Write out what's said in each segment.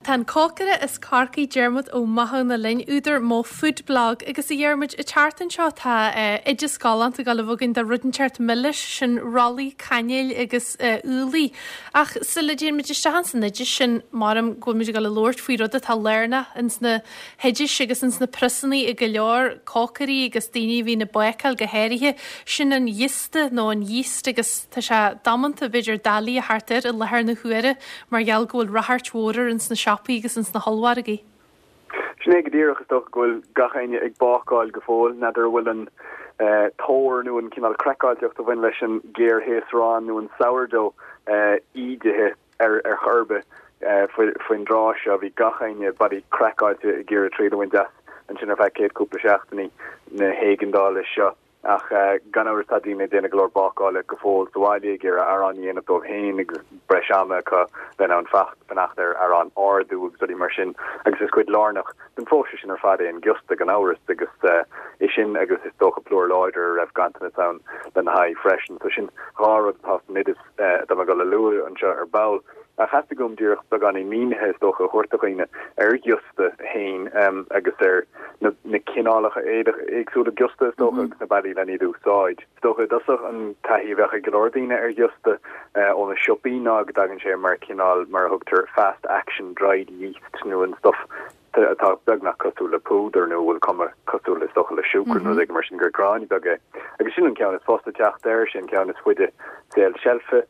Tá cócara is carcaí Dermot ó maithe na linn úidir mó food blog agus I dhearmid I teartan seo tá idir scálan a gal bhginn de rudenseart millis sin Raleigh Caneil agus úlaí ach sila dhearmid istehansan idir sin marm gomuid gal Lord faoi rud tá learna ins na heidir agus ins na prisannaí I go leor cócarí agus daoine hí na bucail go héirithe sin an dhiste nó an dhíst agus tá se damananta beidir dalí a hartar I lethar na chuire mar geall ghfuil rathart mhórar ins na siapaí agus ins na hallhargaí. Sné go dtíach is doch ghfuil gachaine ag bácáil go fóil nadidir bhfuil an tóir nó an cinál crackáilteocht a bhain leis an géir héasrán nó an sourdough ídethe ar churbe faoin drá seo bhí gachaine badí crackáilte I géir a tríad bhain deas an sin ar bheith céad cúpla seachtaí na Héigendála seo. Ach gan áir tadíine déna glór bácáile go fóil sáile gur ar an dhéanamh dómh héin agus breisama chu den an fecht fanachtar ar an ardú agus dí mar sin agus is cuid lánach den fóise sin ar fada an giusta gan áras agus is sin agus is tócha plúr láidir raibh gantainna town den na haid freisin so sin rárad tá midis da go le luú an seo ar bail. A chaiste gom dúach be gan I mínithe stocha chuirtachaine ar giusta hain agus na cinálacha agsúla giusta stocha na bailí lení dúsáid. Stocha dasach an taihí bhecha golódaine ar giusta ó na siopí ná go dagan sé mar cinál mar thugtar fast action dried yeast nó an stuff atá beagnach cosúla púdar nó bhfuil cuma cosúla stocha le siúcar nó ag mar sin gur gráin bege. Agus sin an ceann is fásta teach ir sin ceann is fuide déal shelfe.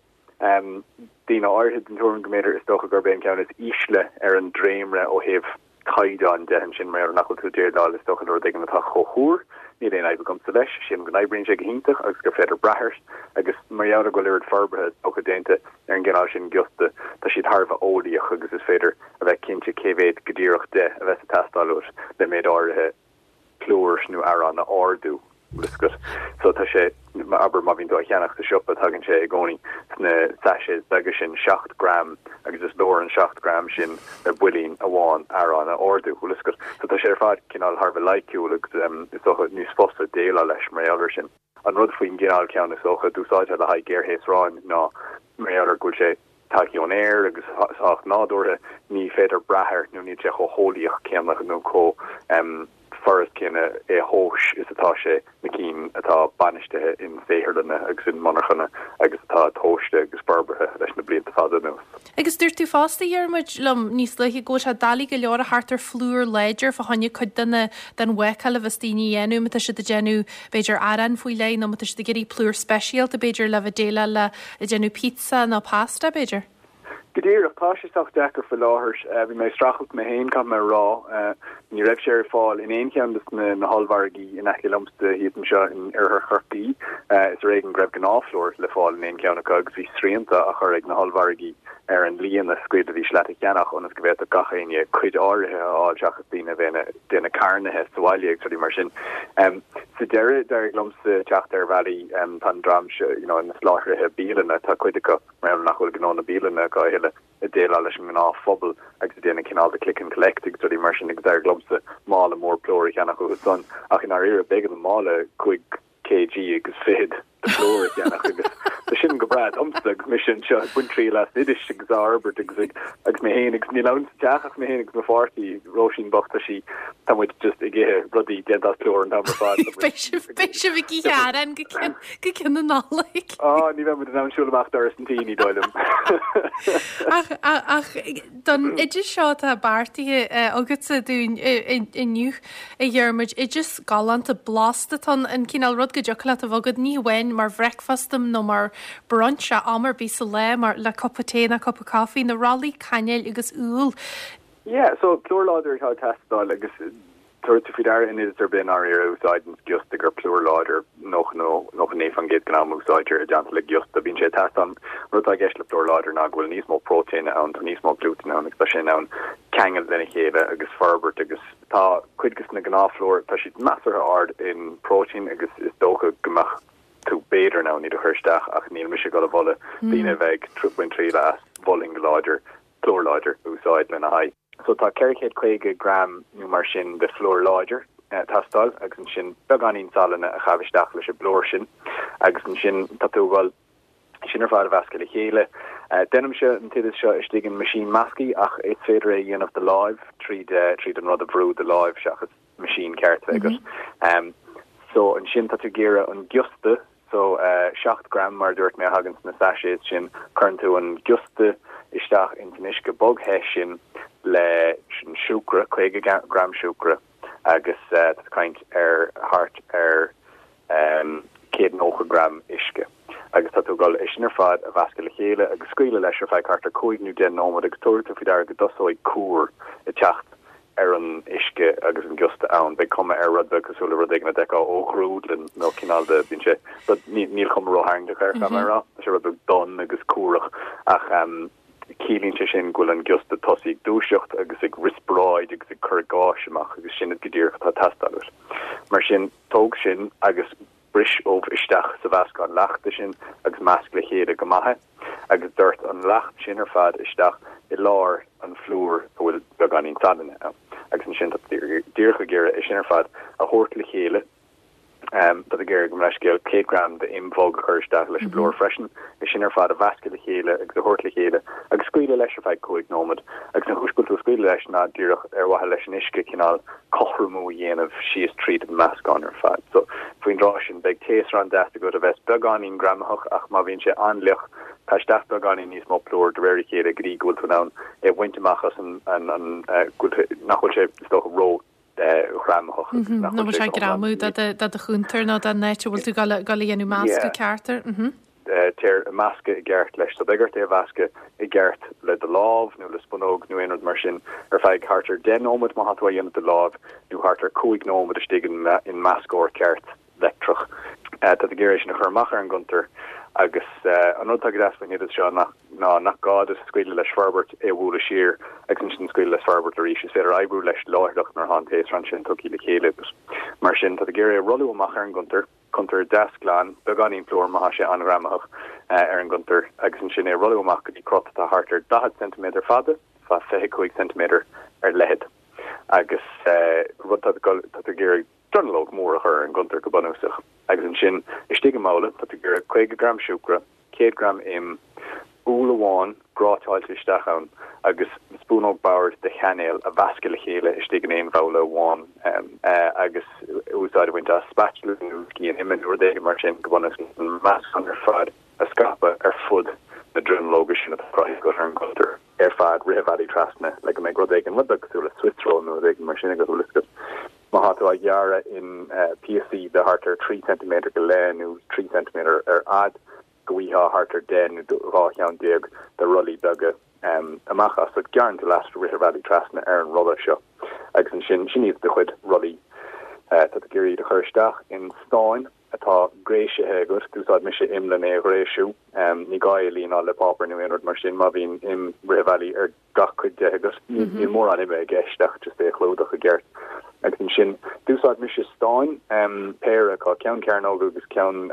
Dina áirhid an túrin goméidir is docha gur ben ceann is ísle ar an dréimre ó heh caidan dehan sin mar nachil tú déirdal is docha ar dgan atá chochúr ní réon aibh gom sa leis sin go naibrin sé gohíntaach agus gur féidir brethir agus marheanna go leir farbethe ó go dénta ar an gginál sin giusta tá siad tharbh ódaíoch agus is féidir a bheith cinnte céhéad godíireach de a bheits a testáúir le méid áirithe clúir nó ar an na ardú. So tá sé aber ma vín do cheannach sa siop a tagin sé goni sna sachets bega sin 6 gram agus is dó an 6 gram sin ar bulín a bháin ar an a ordu hulisgur. So tá sé fad cinál Harvey Lightúleg is socha níos fosta déla leis mar sin. An rud faoin ginál cean is socha dúsáid a ha géir héasráin ná mar gúil sé takeíon air agus ach nádorthe ní féidir brethir nó ní te chohóíoch ceannach nó có forest kinne hóis is atá sé McKean atá banistethe in féhirlenne agus in monarchanna agus atá tóiste agus barbethe leis na blianta fada nó. Agus dúir tú fásta dhearmid lom níos leiche go se dalí go leor a hartar flúr leidir fa hanne chud den wechail a bhtíine dhéanú me si de genú beidir aran faoi lei nó si de géirí plúr speisialt a beidir le déile le a genú pizza ná pasta beidir. Gedéir a páisteach dechar for láthairs bhí mé strachelt me héin kam me rá ní raibh sé fáil in éon ceann na hallhargaí in echilumsta híam seo in ar churtaí is réigen greibh gan áflóir le fáil in éon ceanna agus bhí sríanta a chur ag na hallhargaí ar an líon a scuid a bhí sleta ceannach onas go bhéit a gachaine chuid áirithe áilteachchas tína déna carnathe sáile ag mar sin. Sa deire deir glumsa teachtar bhelí tan dram se in na sláthrathe bílanna tá chuidecha mar nachhfuil gná na bílanna go heile a déile leis an á fphobal agus déna cinál de click and collect ag tuí mar sin ag deir glumsa mála mór plóir cheannach go son ach in ar ire began an mála chuig kg agus féad de plóir cheannach agus the sin go brad omstag mission seo buntrí las idish agus arbert agus mé hénig ní la deachach mé hénig na farti rosin bochta si tam just ige rudí dead plór an tamar fad Beiisi viki an go cin na nálaigh. Ní bheith an amsúlaach ar an tíní doilem. Ach don idir seo a bartaithe agus sa dún inniu a dhearmid idir galant a blastaton an cinál rud go deochla a bhagad ní bhain mar breakfastam nó mar brunch a amar bí sa le mar le cuppa té na cuppa coffee na Raleigh Caneil agus úl. Yeah, so plúrláidir tá testáil agus tuirta fi dar in is bin ar úsáidens just gur plúrláidir noch an éfan géad gan úsáidir a deanta le just a bín sé test an ru a gceis le plúrláidir ná bhfuil níos mó protein an níos mó gluten an agus sin an cheangal lena chéile agus farbert agus tá cuidgus na gnáflór tá siad massar ard in protein agus is dócha gomach tú béidir ná ní a chuirsteach ach níl mis go a bhla bíine bheith trúpain trí le bowling láidir plúrláidir úsáid lena haid. So tá ceircéad 2 gram nó mar sin de flór láidir tastal agus an sin beganín salna a chavisteach leis a blóir sin agus an sin tatúáil sin ar fád a bhesca le chéile Denim se an tiidir seo is stigin machine masci ach é féidir é dhéanamh de live tríd an rud a bhrú de live seachas machine ceart agus. So an sin tatu gera an giuste so 6 gram mar dúirt mé hagans na sachets sin currentú an giuste isteach in tiniske bog he sin le sin siúcra 2 gram siúcra agus kaint hart 1.8 gram iske. Agus tatu gal isnar fad a vascule chéle agus scuile leis fe cartar 5 nu den nómad agus toirta fi dar go dosóid cuar I techt an iske agus an gusta an be komme rud agusúla rudigna de óhrúdlin nó cinálde binse, but níl kom ro hang de chuir kamera se rud don agus cuarach ach Keelinse sin goil an gusta tosí dúisiocht agus ag rispráid agus ag chugáisiach agus sinna godíir tá testal. Mar sin tóg sin agus bris óh isteach sa bhascán leachta sin agus meascla chéad go maithe agus dúirt an lecht sin fad isteach I lár an flúr bhfuil beganín sanine agus an sin díircha gére is sin fad a hórtla chéile dat a géir go leiscéil 2 gram de imvóg chuirsteach leis blór freisin is sin fad a bhasca chéile agus a hórtla chéile agus scuile leis feid coig nómad agus na húscultú scuile leis ná díirech wathe leis an isce cinál chormú dhéanamh sios tríd an meascán fad. So faoin rá sin beag tééis ran de go a bheits beganín gramach ach má bhín sé anlech Táisteach beganín níos mó plór de réir chéad a grí gúilú ná winteachchas an nachhfuil sé sto ró chramach. No sé gramú dat a chuúntar ná an nete bhfuil tú galíonú másca ceartar. Teir a masca I gceart leis so begart é bhasca I gceart le de láb nó le spóg nó éonad mar sin feig hartar den nómad má hatha dhéanamh de láb nó hartar 5 nómad a stigin in mascóir ceart letrach. Tá a géiréis na chumachar an guntar agus an tag asfuin iad seo nach gád is scuile leis farbert é bhúla siir agus sin scuile leis farbert a ríis féidir aibrú leis láirdach nar hantééis ran sin tuí le chéile mar sin tá a géir rolú amachar an guntar contar dasglán beganín plór maithe sé angramach ar an guntar agus sin é rolú amach go dtí crota a hartar 10 cm fada fa 5 cm ar lehead agus rud tá a géir Journalog mór a chur an guntar go banúsach agus an sin is stig mála dat gur 2 gram siúcra 2 gram im úlaháin grátáilteach an agus spúnog bauir de chanéil a vascule chéile is stig an éon bhla bháin agus úsáid bhaint a spatula cí an imime nuair déige mar sin go banús an meas an fad a scapa ar fud na journalóga sin a praith go an guntar fad rihhadí trasna le go mé grodéigen wadachsúla Swissró nó d mar sin go luskut. Mahatwa Yara in PSC the harter 3 cm go le 3 cm ad goiha harter den ra dig the rully dugga amachas so garn to last Ritter Valley Trasna an rolla show agus sin needs the chud rully to the giri de churstach in Stein atá gréise hegus dúsad mis imlen é réisiú ní gailín á le papar nu einrod mar sin má bhín im Ritter Valley gach chud degus ní mór an imime geisteach just é chlódach a gert agus sin dúsad mis Stein péra cá cean cairnóg agus cean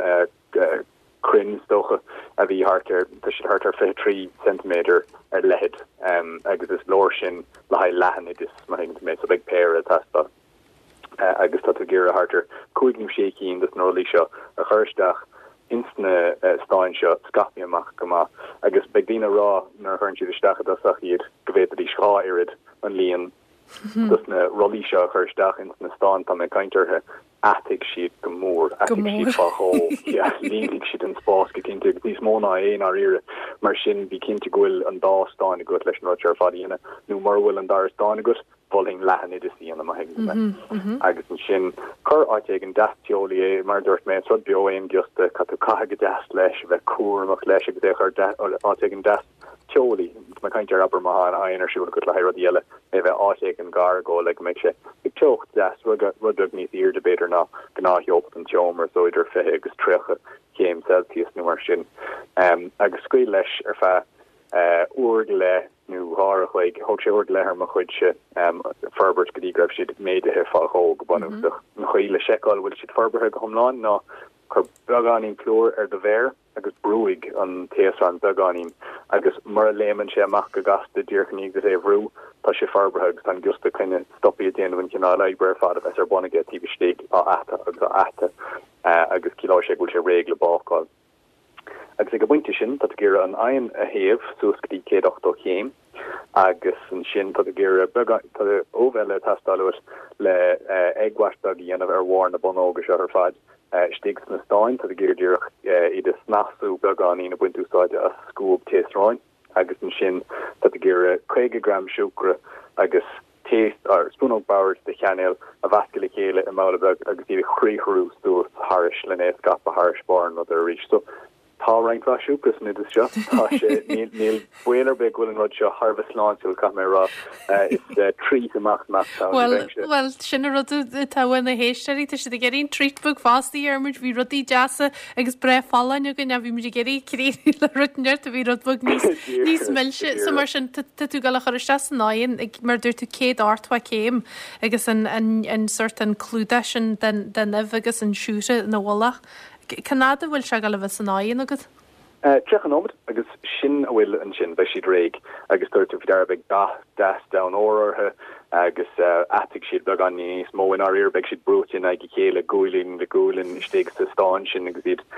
crin stocha a bhí hartar hartar 3 cm ar lehead agus is lór sin le ha lehan is mar mé so big péra tasta agus tá gur a hartar cuaignim sécín das nó seo a chuirsteach insna Stein seo scapiamach goma agus begdína rá nar chun siad isteach asach iad go bhéad í sá irid an líon dus na rolí seo chuirsteach insna Stein tá me caiinterthe atig siad go mór atig siad fáó líigh siad an spás go cinnte níos móna éon ar ire mar sin bhí cinnte gohfuil an dá Stein a go leis nó ar fadíine nó mar bhfuil an dar Stein a go falling lehan it is the on the agus sin cur áigen dastioli é mar dúirt mé rud bioin just catú caiige das leis bheith cuaach leis go chu áigen das teoli ma caiintear aber má an ainar siú go le rodile é bheith áigen gar go le me sé ag teocht das rudug níos ir debater ná gná op an teomer so idir fé agus trecha céim Celsius nu mar sin agus scuil leis ar fe oord le nu haar chuig ho sé oord lehar ma chuid se ferbert go gref si méide he fa hoog banúach na chuile seáil bhfuil si ferberthe go homláin ná chu beganín chlór ar de bhéir agus brúig an téasran beganín agus mar léman sé amach go gasta ddíirchaní go é bhrú tá sé ferberthe tan gusta chuine stoppi a déanamhain cinná leibre fad a ar bonige tí steig á ata agus a ata agus kilá sé gúil sé régle bááil agus ag go buinte sin dat gur an ein a héh soskatí céadachto chéim agus an sin dat gur óvelle tastal le eagwastag dhéanamh ar war na bonógus ar fad stigs na stein dat géirdúch iad is nasú beganí na buintúsáide a scoob téráin agus an sin dat gur 2 gram siúcra agus taste or spoon bowers de channel a vascular chéile a má agus í chríhrú stúr harish lené gap a harish barn or reach so tá reinrá siúcras nid is just tá sé níl builer be gwil an rud seo harvest láúil kam ra is trí amach well sinna rud táhain na héisteí tá si geín treatbug fástaí armid hí rudí deasa agus bre fallin gon a bhí mu géirí crí le runeart a bhí rudbug níos millse so mar sin tú gal chu iste náin ag mar dúir tú céad áirtha céim agus an sort an clúda sin den neh agus an siúre na bhla. Canada bhfuil se gal bheith san áon agad? Trechanóid agus sin a bhfuil an sin bheith siad réig agus tuirú fi arbeh das da óirthe agus atig siad be an níos móin ar ir beh siad brútin ag chéile goúlin le goúlin istig sa stáin sin agus iad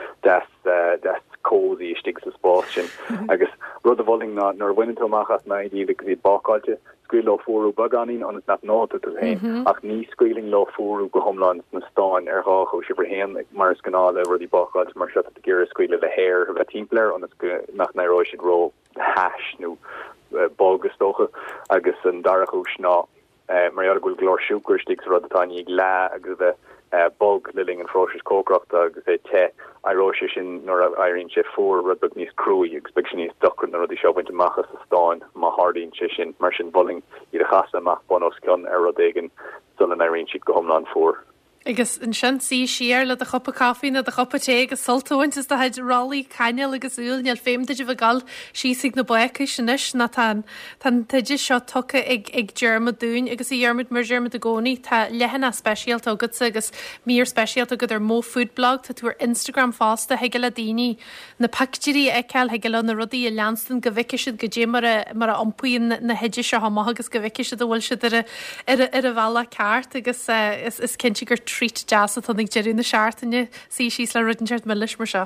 das cóí istig sa spás sin agus rud a bhling nar winintachchas na idí agus iad bakáilte scuil lo fórú baganín an na náta tú hain ach ní scuiling lo fórú go homland na stáin ar hácho si hen ag mars ganále rudí bakáilte mar se a gur scuile le hair a timpplair an nach nairó siad ro hash nó bolgastocha agus an darachú sná mar goil glór siúcristig rud atáí ag le agus bheith bog liling an frois cócrocht agus é te aróise sin nor airín sé fór rudbug níos cruúí agus be sin níos docran na rudí seohaint amachchas a stáin má hardín sé sin mar sin bowling iad a chasa amach bonos gan ar rodégan son an airín siad go homlan fór. Agus an sin sí siar le a chopa caí na a chopa té agus soltóint is de heid rallí caiine agus úil neal féimteidir bh gal síigh na bucha sinis na tan teidir seo tucha ag Germma dún agus i dhearmid mar Germma a gcónaí tá lehanana speisialt agad agus mír speisialt agad ar mó foodblog tá túair Instagram fásta heige le daoine na pactíí eiceil heige le na rudaí a leanstan go bhiciisiid go dé mar a ompuoin na heidir se ha agus go bhiciisiid a bhfuil siad ar a bhela ceart agus is cinnte gur treat jazz a nig jeú na seaartainine sí le rudenseart me leis mar seo.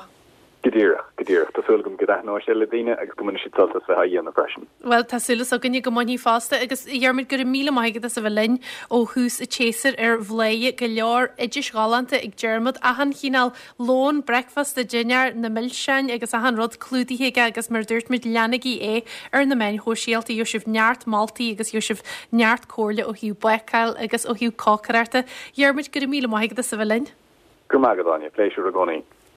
Gedéch Tásúlagum go ná sé le dtíine agus go si saltas a haí an freisin. Well Tásúlas a gnne go mí fásta agus dhearmid gur mí maigad a sa bh linn ó hús a chéar ar bléie go leor idir Gáanta ag Germad a han chinál lón breakfast a dinear na millsein agus a han rud clúdaíthe agus mar dúirt mid leananaí ar na main hóisialta jo sibh neart Maltaí agus jo sibh neart cóirle ó hiú bucail agus ó hiú cácararta. Dhearmid gur mí maigad a sa bh linn. Gur mágadáine, pléisiú a gcónaí.